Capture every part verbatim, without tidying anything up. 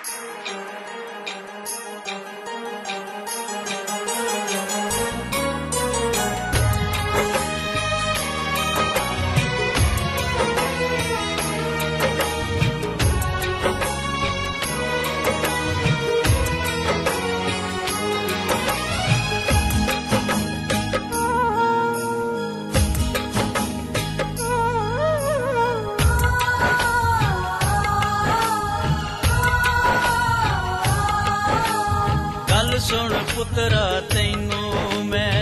सुन पुत्रा तैनू मैं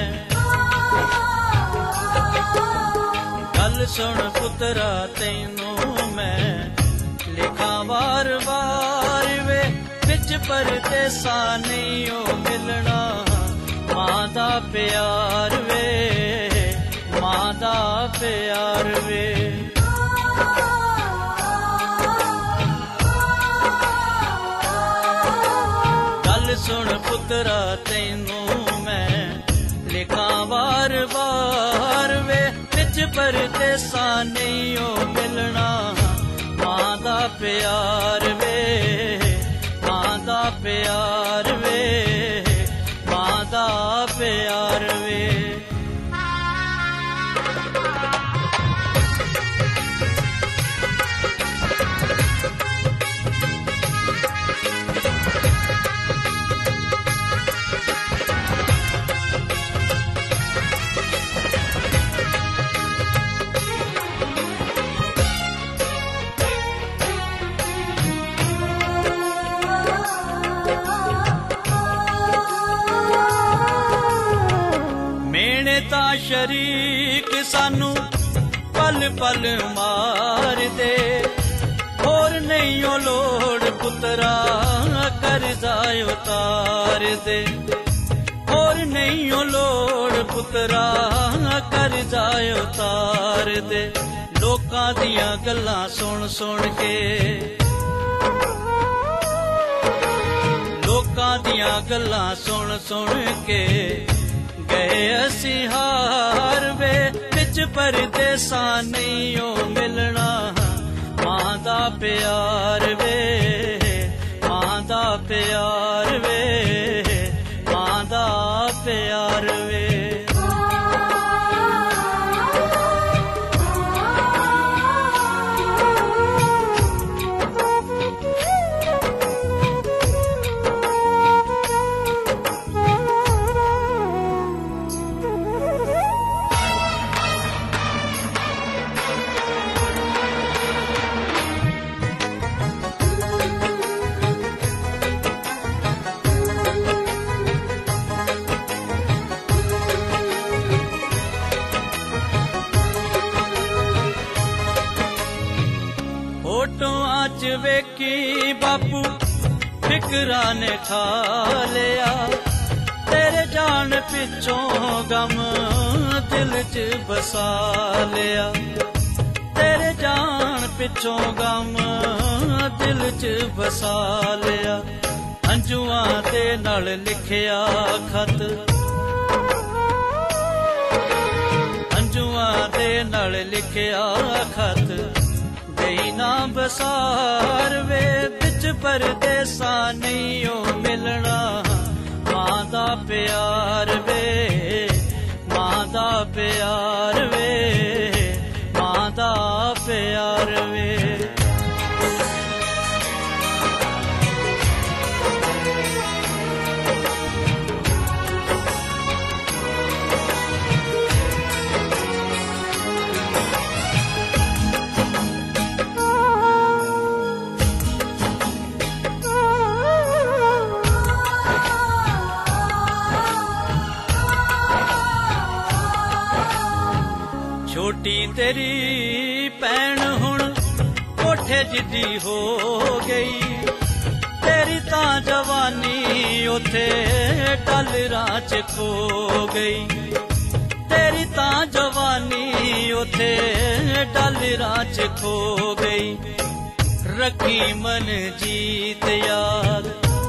गल सुन पुत्रा तैनू मैं लिखा वार वार वे बिच परदेसा नहीं ओ मिलना मां दा प्यार वे मां दा प्यार वे सुन पुत्रा तैनू मैं लिखा वार वार वे बिच परदेसा नहीं ओ मिलना मां दा प्यार वे मां दा प्यार वे मां दा प्यार वे शरीक सानू पल पल मार दे और नहीं ओ लोड़ पुत्रा कर्जा उतार दे और नहीं ओ लोड़ पुत्रा कर्जा उतार दे लोकां दियां गल्लां सुन सुन के लोकां दियां गल्लां सुन सुन के गए असी हार वे बिच परदेसा नहीं ओ मिलना मां दा प्यार वे मां दा प्यार वे मां दा प्यार वे वेखी बापू फिकरा ने खा लिया तेरे जान पिछों गम दिल च बसा लिया तेरे जान पिछों गम दिल च बसा लिया अंजुआं दे नाल लिखिया खत अंजुआं दे नाल लिखिया खत ना बसार वे बिच परदेसा नहीं ओ मिलना मां दा प्यार वे मां दा प्यार वे मां दा प्यार वे छोटी तेरी भैन हुण कोठे जिद्दी हो गई तेरी तां जवानी उथे डालरां च खो गई तेरी तां जवानी उथे डालरां च खो गई रखी मन जीत याद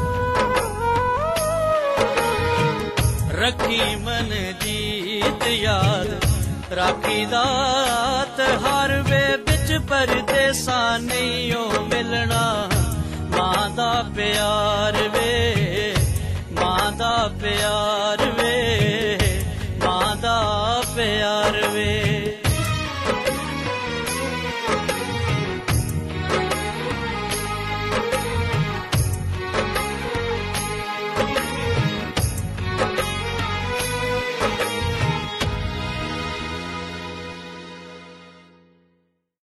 रखी मन जीत याद राखी दात हर वे बिच परदेसा नहीं ओ मिलना मां दा प्यार वे मां दा प्यार